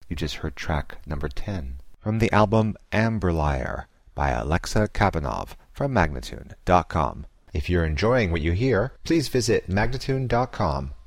You just heard track number 10 from the album Amberliar by Alexa Kabanov from Magnatune.com. If you're enjoying what you hear, please visit Magnatune.com